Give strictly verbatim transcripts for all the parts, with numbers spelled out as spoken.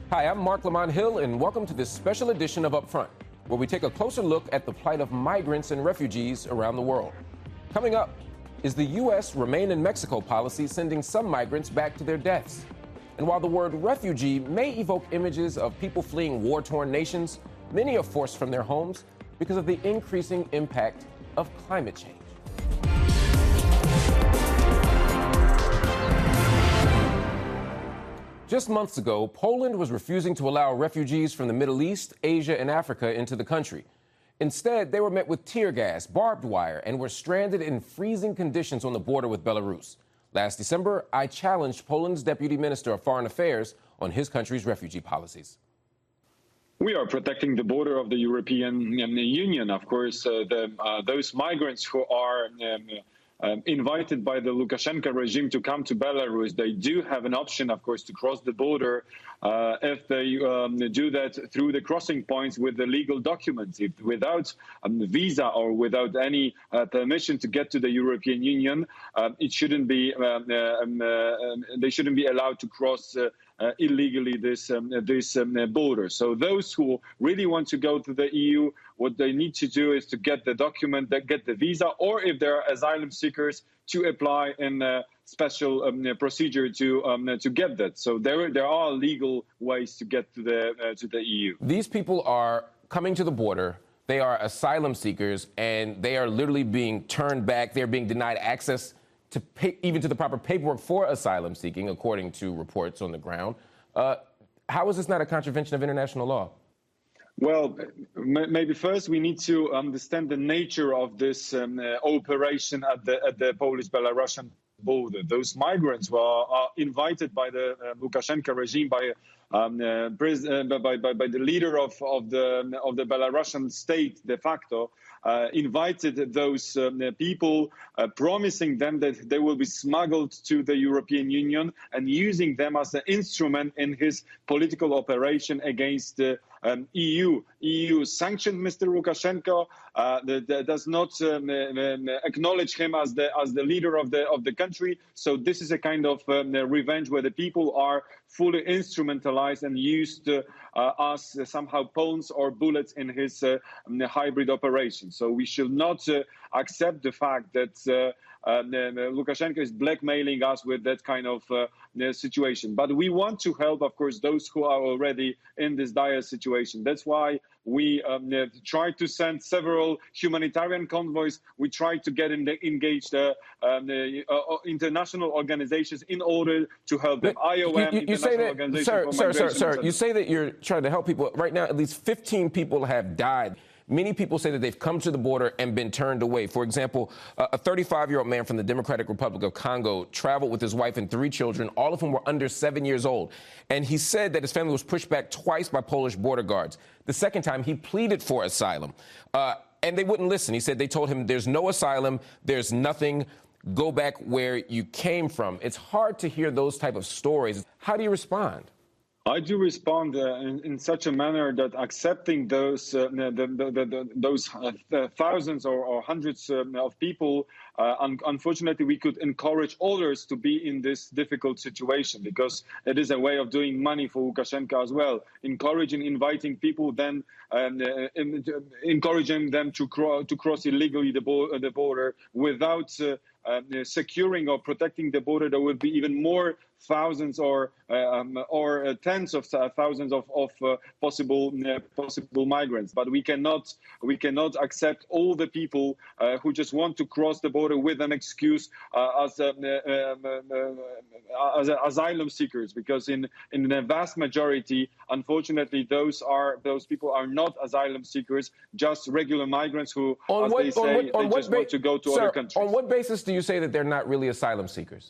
Hi, I'm Mark Lamont Hill, and welcome to this special edition of Upfront, where we take a closer look at the plight of migrants and refugees around the world. Coming up, is the U S Remain in Mexico policy sending some migrants back to their deaths? And while the word refugee may evoke images of people fleeing war-torn nations, many are forced from their homes because of the increasing impact of climate change. Just months ago, Poland was refusing to allow refugees from the Middle East, Asia, and Africa into the country. Instead, they were met with tear gas, barbed wire, and were stranded in freezing conditions on the border with Belarus. Last December, I challenged Poland's Deputy Minister of Foreign Affairs on his country's refugee policies. We are protecting the border of the European Union. Of course, uh, the, uh, those migrants who are um, Um, invited by the Lukashenko regime to come to Belarus, they do have an option, of course, to cross the border uh, if they um, do that through the crossing points with the legal documents. If without um, visa or without any uh, permission to get to the European Union, uh, it shouldn't be. Um, uh, um, they shouldn't be allowed to cross Uh, Uh, illegally this um, this um, border. So those who really want to go to the E U, what they need to do is to get the document, that get the visa, or if they're asylum seekers, to apply in a special um, procedure to um, to get that. So there there are legal ways to get to the uh, to the E U. These people are coming to the border. They are asylum seekers, and they are literally being turned back. They're being denied access to pay, even to the proper paperwork for asylum seeking, according to reports on the ground. Uh, how is this not a contravention of international law? Well, maybe first we need to understand the nature of this um, uh, operation at the at the Polish-Belarusian border. Those migrants were are invited by the uh, Lukashenko regime, by um, uh, by, by by the leader of of the of the Belarusian state de facto. Uh, invited those um, people, uh, promising them that they will be smuggled to the European Union and using them as an instrument in his political operation against the um, E U. E U sanctioned Mister Lukashenko, uh, that, that does not um, um, acknowledge him as the as the leader of the of the country. So this is a kind of um, revenge where the people are fully instrumentalized and used uh, uh, as uh, somehow pawns or bullets in his uh, hybrid operation. So we should not uh, accept the fact that uh, uh, Lukashenko is blackmailing us with that kind of uh, situation. But we want to help, of course, those who are already in this dire situation. That's why we um, uh, tried to send several humanitarian convoys. We tried to get in the, engaged uh, um, uh, uh, international organizations in order to help them. I O M, you, you, you say that, sir, sir, sir, sir, you say that you're trying to help people. Right now, at least fifteen people have died. Many people say that they've come to the border and been turned away. For example, uh, a thirty-five-year-old man from the Democratic Republic of Congo traveled with his wife and three children, all of whom were under seven years old. And he said that his family was pushed back twice by Polish border guards. The second time, he pleaded for asylum. Uh, and they wouldn't listen. He said they told him there's no asylum, there's nothing, go back where you came from. It's hard to hear those type of stories. How do you respond? I do respond uh, in, in such a manner that accepting those uh, the, the, the, the, those uh, thousands or, or hundreds uh, of people, uh, un unfortunately, we could encourage others to be in this difficult situation, because it is a way of doing money for Lukashenko as well. Encouraging, inviting people, then um, uh, in, encouraging them to, cro to cross illegally the, bo the border without uh, uh, securing or protecting the border. There will be even more thousands or um, or uh, tens of thousands of, of uh, possible uh, possible migrants. But we cannot we cannot accept all the people uh, who just want to cross the border with an excuse uh, as uh, uh, uh, as uh, asylum seekers, because in in the vast majority, unfortunately, those are those people are not asylum seekers, just regular migrants who, on as what, they say, on what, on they what just want to go to sir, other countries. On what basis do you say that they're not really asylum seekers?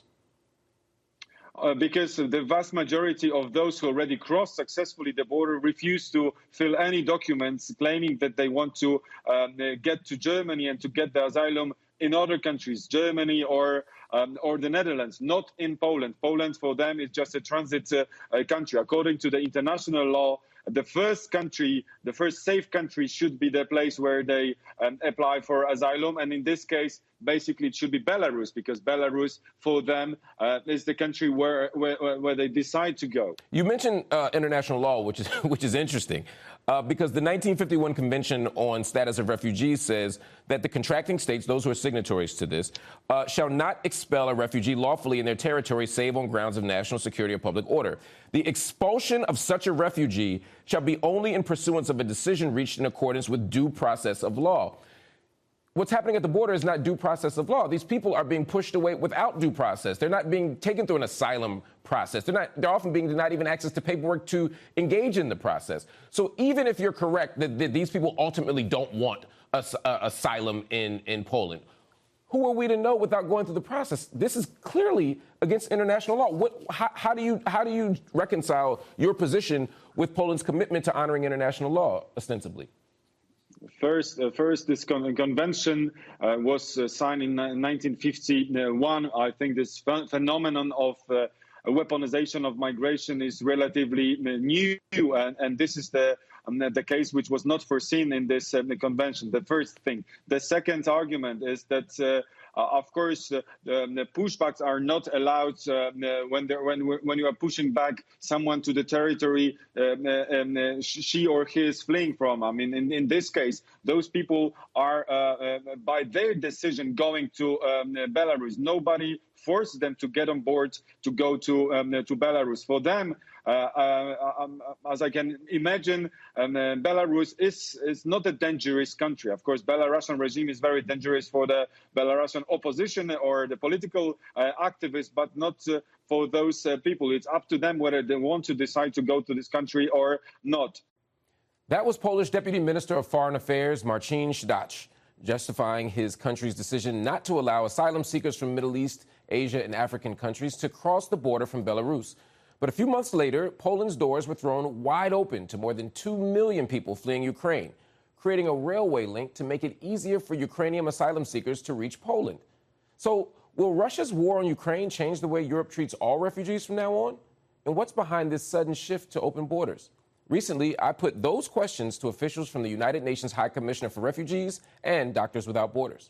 Uh, because the vast majority of those who already crossed successfully the border refuse to fill any documents claiming that they want to um, get to Germany and to get the asylum in other countries, Germany or um, or the Netherlands, not in Poland. Poland for them is just a transit uh, country. According to the international law, the first country, the first safe country should be the place where they um, apply for asylum. And in this case, basically, it should be Belarus, because Belarus, for them, uh, is the country where, where where they decide to go. You mentioned uh, international law, which is which is interesting, uh, because the nineteen fifty-one Convention on Status of Refugees says that the contracting states, those who are signatories to this, uh, shall not expel a refugee lawfully in their territory, save on grounds of national security or public order. The expulsion of such a refugee shall be only in pursuance of a decision reached in accordance with due process of law. What's happening at the border is not due process of law. These people are being pushed away without due process. They're not being taken through an asylum process. They're not. They're often being denied even access to paperwork to engage in the process. So even if you're correct that, that these people ultimately don't want a, a, asylum in, in Poland, who are we to know without going through the process? This is clearly against international law. What, how, how do you how do you reconcile your position with Poland's commitment to honoring international law, ostensibly? First, uh, first, this con convention uh, was uh, signed in nineteen fifty-one. I think this ph phenomenon of uh, weaponization of migration is relatively new, and, and this is the um, the case which was not foreseen in this uh, convention. The first thing. The second argument is that. Uh, Uh, of course, uh, the, the pushbacks are not allowed uh, when, when when you are pushing back someone to the territory uh, um, uh, she or he is fleeing from. I mean, in, in this case, those people are, uh, uh, by their decision, going to um, Belarus. Nobody forced them to get on board to go to um, to Belarus. For them, uh, uh, um, as I can imagine, um, uh, Belarus is is not a dangerous country. Of course, Belarusian regime is very dangerous for the Belarusian opposition or the political uh, activists, but not uh, for those uh, people. It's up to them whether they want to decide to go to this country or not. That was Polish Deputy Minister of Foreign Affairs Marcin Szydacz, justifying his country's decision not to allow asylum seekers from Middle East, Asia, and African countries to cross the border from Belarus. But a few months later, Poland's doors were thrown wide open to more than two million people fleeing Ukraine, creating a railway link to make it easier for Ukrainian asylum seekers to reach Poland. So will Russia's war on Ukraine change the way Europe treats all refugees from now on? And what's behind this sudden shift to open borders? Recently, I put those questions to officials from the United Nations High Commissioner for Refugees and Doctors Without Borders.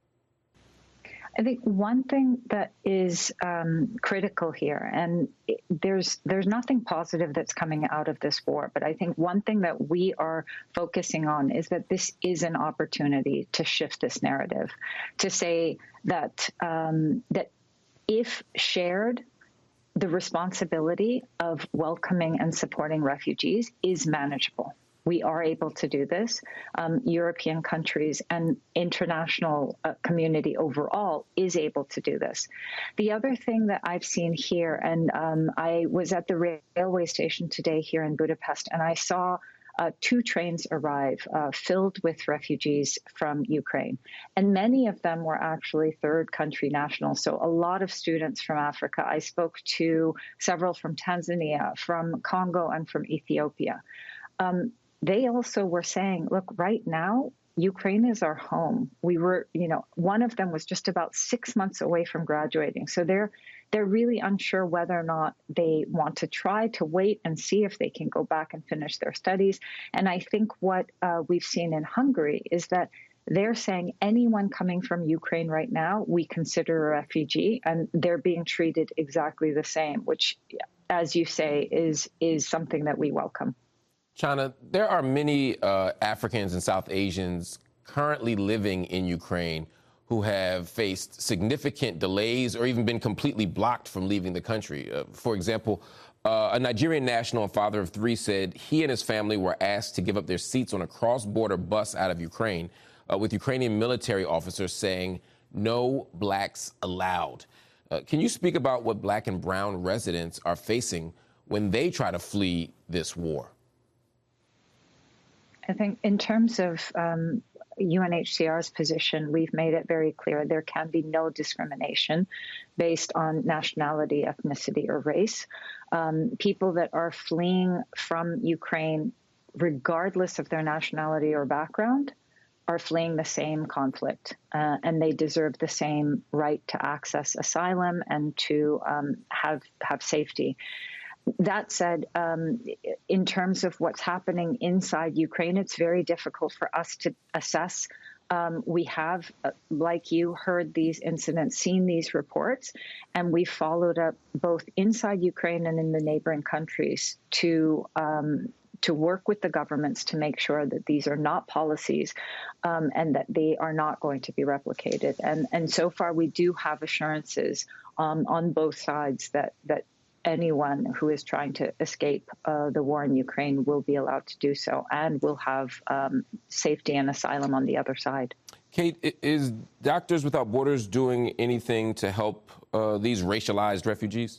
I think one thing that is um, critical here, and there's there's nothing positive that's coming out of this war, but I think one thing that we are focusing on is that this is an opportunity to shift this narrative, to say that um, that if shared, the responsibility of welcoming and supporting refugees is manageable. We are able to do this. Um, European countries and international uh, community overall is able to do this. The other thing that I've seen here, and um, I was at the railway station today here in Budapest, and I saw uh, two trains arrive uh, filled with refugees from Ukraine. And many of them were actually third country nationals. So a lot of students from Africa. I spoke to several from Tanzania, from Congo, and from Ethiopia. Um, They also were saying, look, right now, Ukraine is our home. We were, you know, one of them was just about six months away from graduating. So they're they're really unsure whether or not they want to try to wait and see if they can go back and finish their studies. And I think what uh, we've seen in Hungary is that they're saying anyone coming from Ukraine right now, we consider a refugee, and they're being treated exactly the same, which, as you say, is is something that we welcome. Chana, there are many uh, Africans and South Asians currently living in Ukraine who have faced significant delays or even been completely blocked from leaving the country. Uh, for example, uh, a Nigerian national and father of three said he and his family were asked to give up their seats on a cross-border bus out of Ukraine, uh, with Ukrainian military officers saying, "No blacks allowed." Uh, can you speak about what black and brown residents are facing when they try to flee this war? I think in terms of um, U N H C R's position, we've made it very clear there can be no discrimination based on nationality, ethnicity, or race. Um, people that are fleeing from Ukraine, regardless of their nationality or background, are fleeing the same conflict, uh, and they deserve the same right to access asylum and to um, have have safety. that said, um, in terms of what's happening inside Ukraine, it's very difficult for us to assess. Um, we have, uh, like you, heard these incidents, seen these reports, and we followed up both inside Ukraine and in the neighboring countries to um, to work with the governments to make sure that these are not policies um, and that they are not going to be replicated. And and so far, we do have assurances um, on both sides that that. anyone who is trying to escape uh, the war in Ukraine will be allowed to do so and will have um, safety and asylum on the other side. Kate, is Doctors Without Borders doing anything to help uh, these racialized refugees?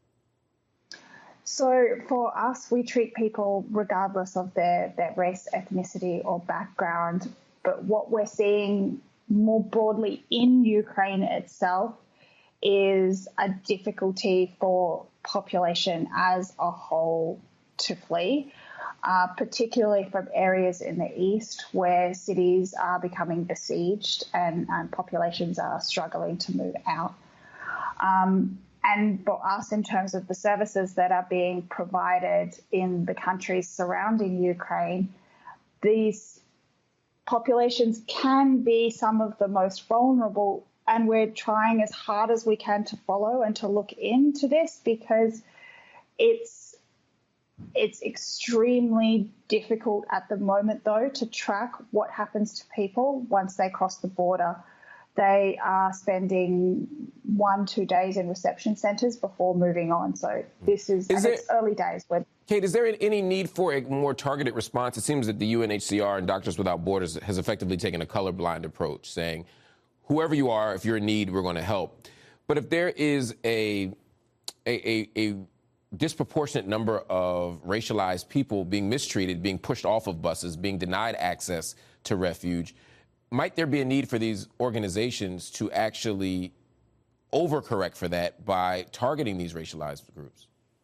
So for us, we treat people regardless of their, their race, ethnicity or background. But what we're seeing more broadly in Ukraine itself is a difficulty for population as a whole to flee, uh, particularly from areas in the east where cities are becoming besieged and, and populations are struggling to move out. Um, and for us, in terms of the services that are being provided in the countries surrounding Ukraine, these populations can be some of the most vulnerable. And we're trying as hard as we can to follow and to look into this because it's it's extremely difficult at the moment, though, to track what happens to people once they cross the border. They are spending one, two days in reception centres before moving on. So this is, is and there, it's early days. Where, Kate, is there any need for a more targeted response? It seems that the U N H C R and Doctors Without Borders has effectively taken a colorblind approach, saying, whoever you are, if you're in need, we're going to help. But if there is a, a, a, a disproportionate number of racialized people being mistreated, being pushed off of buses, being denied access to refuge, might there be a need for these organizations to actually overcorrect for that by targeting these racialized groups?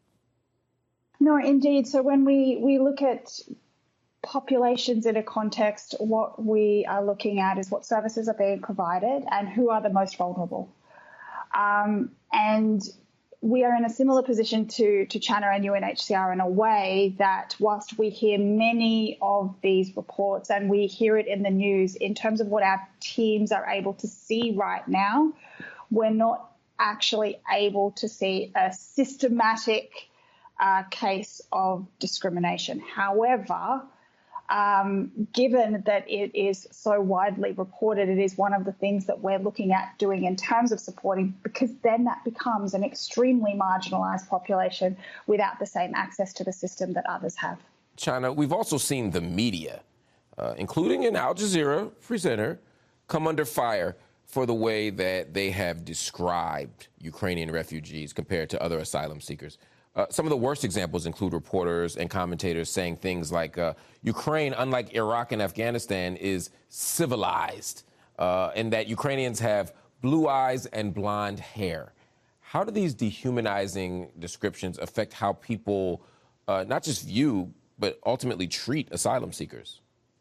No, indeed. So when we, we look at populations in a context, what we are looking at is what services are being provided and who are the most vulnerable. Um, and we are in a similar position to, to China and U N H C R in a way that whilst we hear many of these reports and we hear it in the news in terms of what our teams are able to see right now, we're not actually able to see a systematic uh, case of discrimination. However, Um, given that it is so widely reported, it is one of the things that we're looking at doing in terms of supporting, because then that becomes an extremely marginalised population without the same access to the system that others have. China, we've also seen the media, uh, including an Al Jazeera presenter, come under fire for the way that they have described Ukrainian refugees compared to other asylum seekers. Uh, some of the worst examples include reporters and commentators saying things like uh, Ukraine, unlike Iraq and Afghanistan, is civilized, uh, and that Ukrainians have blue eyes and blonde hair. How do these dehumanizing descriptions affect how people uh, not just view, but ultimately treat asylum seekers?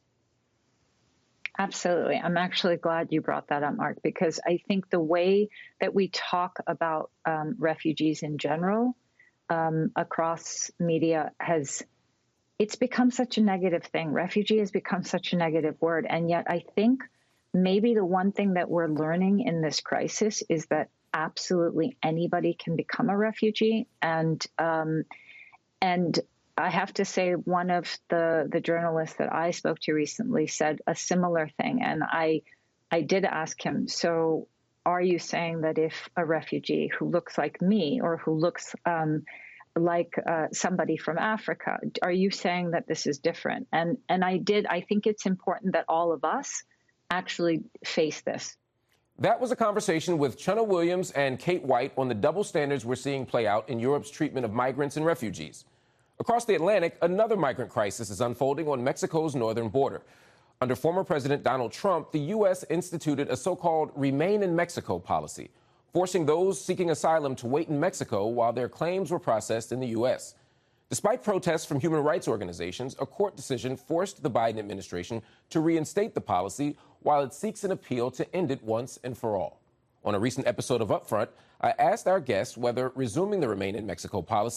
Absolutely. I'm actually glad you brought that up, Mark, because I think the way that we talk about um, refugees in general Um, across media has, it's become such a negative thing. Refugee has become such a negative word. And yet I think maybe the one thing that we're learning in this crisis is that absolutely anybody can become a refugee. And, um, and I have to say, one of the, the journalists that I spoke to recently said a similar thing. And I, I did ask him, so are you saying that if a refugee who looks like me or who looks um, like uh, somebody from Africa, are you saying that this is different? And and I did. I think it's important that all of us actually face this. That was a conversation with Chena Williams and Kate White on the double standards we're seeing play out in Europe's treatment of migrants and refugees. Across the Atlantic, another migrant crisis is unfolding on Mexico's northern border. Under former President Donald Trump, the U S instituted a so-called Remain in Mexico policy, forcing those seeking asylum to wait in Mexico while their claims were processed in the U S. Despite protests from human rights organizations, a court decision forced the Biden administration to reinstate the policy while it seeks an appeal to end it once and for all. On a recent episode of Upfront, I asked our guests whether resuming the Remain in Mexico policy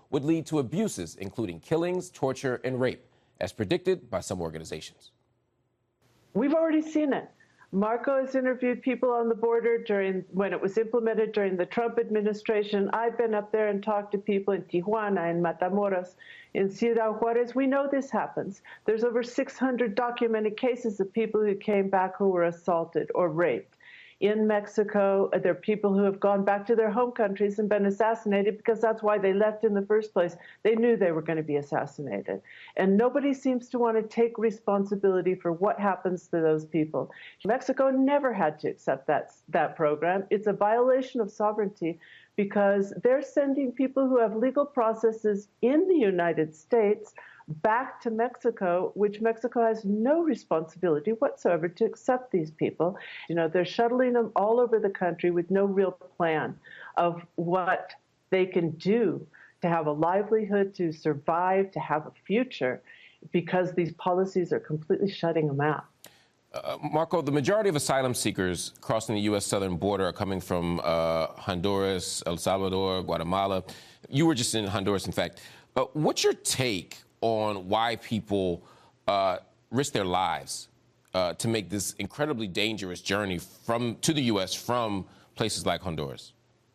would lead to abuses, including killings, torture, and rape, as predicted by some organizations. We've already seen it. Marco has interviewed people on the border during when it was implemented during the Trump administration. I've been up there and talked to people in Tijuana, in Matamoros, in Ciudad Juarez. We know this happens. There's over six hundred documented cases of people who came back who were assaulted or raped. In Mexico, there are people who have gone back to their home countries and been assassinated because that's why they left in the first place. They knew they were going to be assassinated. And nobody seems to want to take responsibility for what happens to those people. Mexico never had to accept that, that program. It's a violation of sovereignty because they're sending people who have legal processes in the United States back to Mexico, which Mexico has no responsibility whatsoever to accept these people. You know, they're shuttling them all over the country with no real plan of what they can do to have a livelihood, to survive, to have a future, because these policies are completely shutting them out. Uh, Marco, the majority of asylum seekers crossing the U S southern border are coming from uh, Honduras, El Salvador, Guatemala. You were just in Honduras, in fact. Uh, what's your take on why people uh, risk their lives uh, to make this incredibly dangerous journey from to the U S from places like Honduras?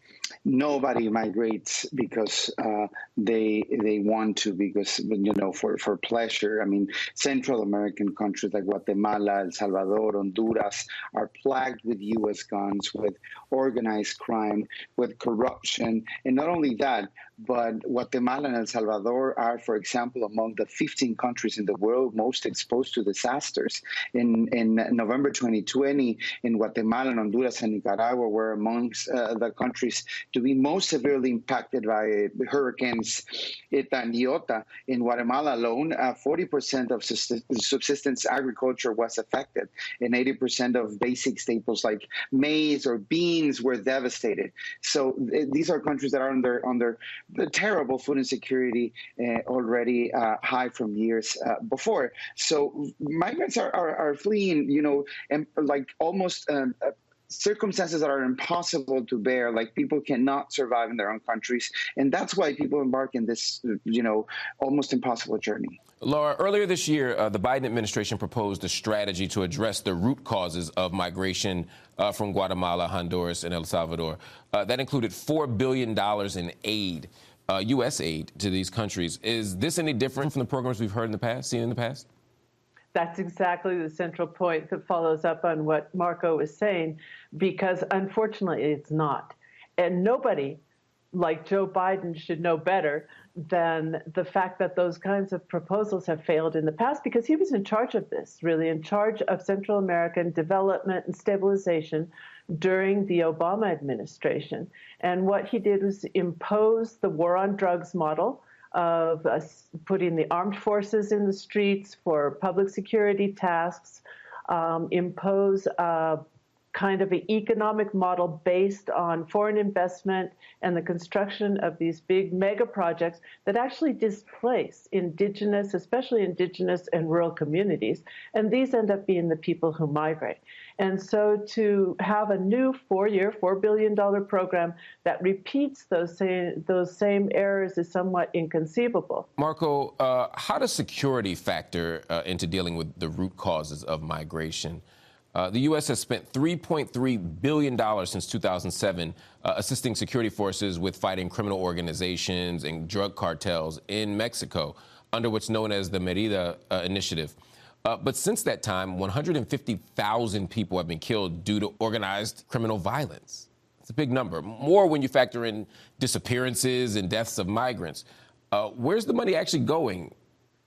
Nobody migrates because uh, they they want to, because, you know, for, for pleasure. I mean, Central American countries like Guatemala, El Salvador, Honduras are plagued with U S guns, with organized crime, with corruption. And not only that, but Guatemala and El Salvador are, for example, among the fifteen countries in the world most exposed to disasters. In, in November twenty twenty, in Guatemala, and Honduras, and Nicaragua were amongst uh, the countries to be most severely impacted by hurricanes Eta and Iota. In Guatemala alone, uh, forty percent of subsistence agriculture was affected, and eighty percent of basic staples like maize or beans were devastated. So th these are countries that are under, under the terrible food insecurity uh, already uh, high from years uh, before. So migrants are, are, are fleeing, you know, and like almost um, uh, circumstances that are impossible to bear, like people cannot survive in their own countries. And that's why people embark in this, you know, almost impossible journey. Laura, earlier this year, uh, the Biden administration proposed a strategy to address the root causes of migration uh, from Guatemala, Honduras, and El Salvador. Uh, that included four billion dollars in aid, uh, U S aid to these countries. Is this any different from the programs we've heard in the past, seen in the past? That's exactly the central point that follows up on what Marco was saying, because unfortunately it's not. And nobody, like Joe Biden, should know better than the fact that those kinds of proposals have failed in the past, because he was in charge of this, really in charge of Central American development and stabilization during the Obama administration. And what he did was impose the war on drugs model of uh, putting the armed forces in the streets for public security tasks, um, impose a kind of an economic model based on foreign investment and the construction of these big mega projects that actually displace indigenous, especially indigenous and rural communities. And these end up being the people who migrate. And so to have a new four-year, four billion dollars program that repeats those same, those same errors is somewhat inconceivable. Marco, uh, how does security factor uh, into dealing with the root causes of migration? Uh, the U S has spent three point three billion dollars since two thousand seven uh, assisting security forces with fighting criminal organizations and drug cartels in Mexico under what's known as the Merida uh, Initiative. Uh, but since that time, one hundred fifty thousand people have been killed due to organized criminal violence. It's a big number, more when you factor in disappearances and deaths of migrants. Uh, where's the money actually going?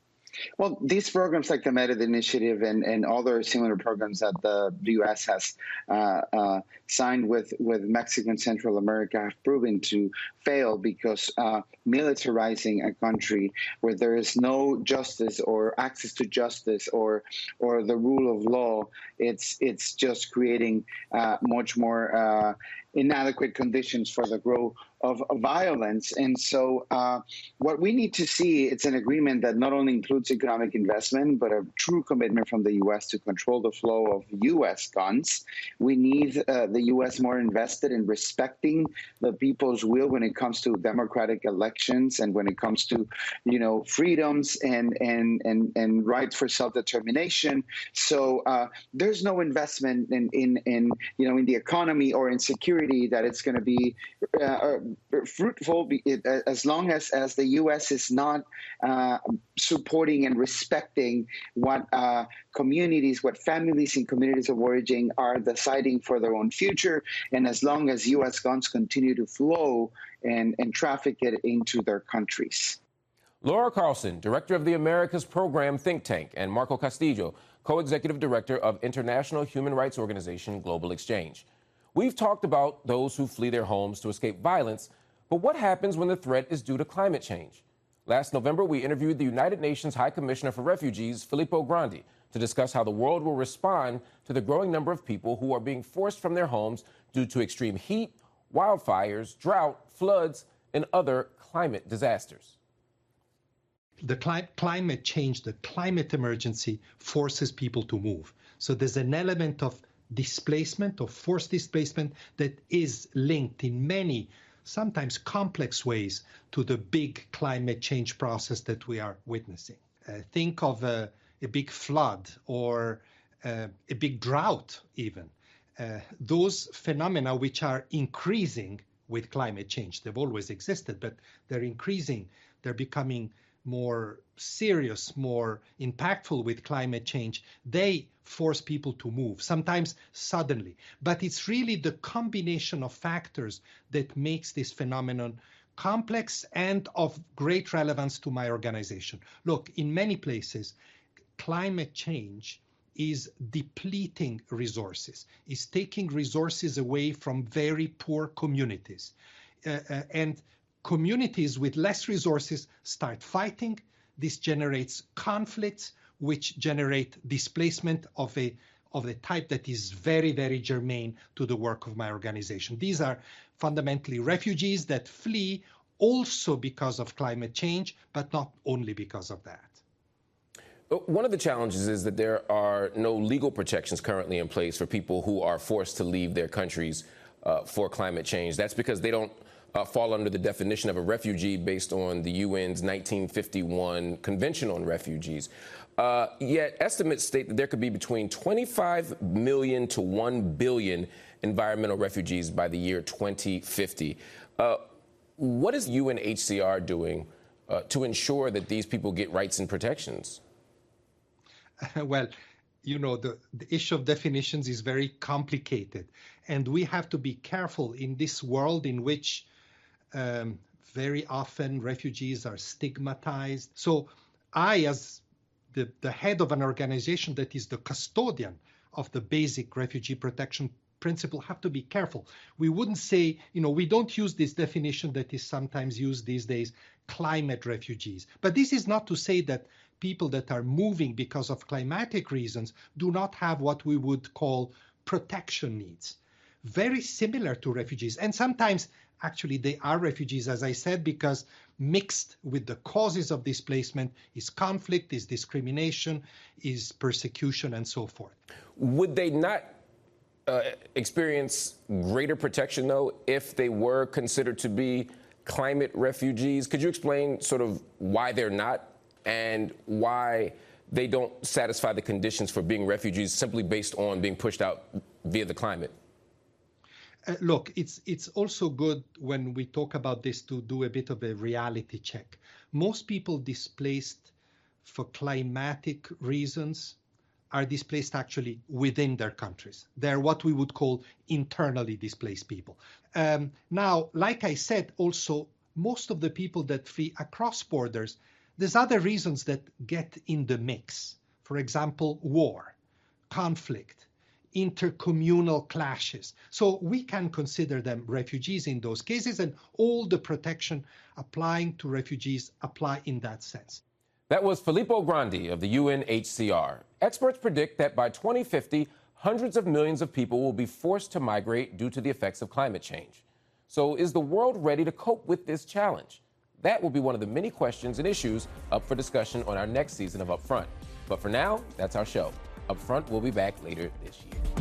Well, these programs like the Merida Initiative and, and other similar programs that the U S has uh, uh, signed with, with Mexico and Central America have proven to fail because uh, militarizing a country where there is no justice or access to justice or or the rule of law, it's it's just creating uh, much more uh, inadequate conditions for the growth of, of violence. And so uh, what we need to see, it's an agreement that not only includes economic investment, but a true commitment from the U S to control the flow of U S guns. We need uh, the U S more invested in respecting the people's will when it comes to democratic elections and when it comes to, you know, freedoms and and and, and rights for self-determination. So uh, there's no investment in, in, in, you know, in the economy or in security that it's going to be uh, fruitful as long as, as the U S is not uh, supporting and respecting what uh, communities, what families in communities of origin are deciding for their own future, and as long as U S guns continue to flow and, and traffic it into their countries. Laura Carlson, director of the Americas Program think tank, and Marco Castillo, co-executive director of international human rights organization Global Exchange. We've talked about those who flee their homes to escape violence, but what happens when the threat is due to climate change? Last November, we interviewed the United Nations High Commissioner for Refugees, Filippo Grandi, to discuss how the world will respond to the growing number of people who are being forced from their homes due to extreme heat, wildfires, drought, floods, and other climate disasters. The cli- climate change, the climate emergency forces people to move. So there's an element of displacement, of forced displacement, that is linked in many, sometimes complex ways to the big climate change process that we are witnessing. Uh, think of a, a big flood or uh, a big drought even. Uh, those phenomena which are increasing with climate change. They've always existed, but they're increasing. They're becoming more serious, more impactful with climate change. They force people to move, sometimes suddenly. But it's really the combination of factors that makes this phenomenon complex and of great relevance to my organization. Look, in many places, climate change is depleting resources, is taking resources away from very poor communities. Uh, uh, and communities with less resources start fighting. This generates conflicts, which generate displacement of a of a type that is very, very germane to the work of my organization. These are fundamentally refugees that flee also because of climate change, but not only because of that. One of the challenges is that there are no legal protections currently in place for people who are forced to leave their countries uh, for climate change. That's because they don't uh, fall under the definition of a refugee based on the U N's nineteen fifty-one Convention on Refugees. Uh, yet estimates state that there could be between twenty-five million to one billion environmental refugees by the year twenty fifty. Uh, what is U N H C R doing uh, to ensure that these people get rights and protections? Well, you know, the, the issue of definitions is very complicated, and we have to be careful in this world in which um, very often refugees are stigmatized. So I, as the, the head of an organization that is the custodian of the basic refugee protection principle, have to be careful. We wouldn't say, you know, we don't use this definition that is sometimes used these days, climate refugees. But this is not to say that people that are moving because of climatic reasons do not have what we would call protection needs, very similar to refugees. And sometimes actually they are refugees, as I said, because mixed with the causes of displacement is conflict, is discrimination, is persecution, and so forth. Would they not uh, experience greater protection, though, if they were considered to be climate refugees? Could you explain sort of why they're not, and why they don't satisfy the conditions for being refugees simply based on being pushed out via the climate? Uh, look, it's it's also good when we talk about this to do a bit of a reality check. Most people displaced for climatic reasons are displaced actually within their countries. They're what we would call internally displaced people. Um, now, like I said, also, most of the people that flee across borders, there's other reasons that get in the mix. For example, war, conflict, intercommunal clashes. So we can consider them refugees in those cases, and all the protection applying to refugees apply in that sense. That was Filippo Grandi of the U N H C R. Experts predict that by twenty fifty, hundreds of millions of people will be forced to migrate due to the effects of climate change. So is the world ready to cope with this challenge? That will be one of the many questions and issues up for discussion on our next season of Upfront. But for now, that's our show. Upfront will be back later this year.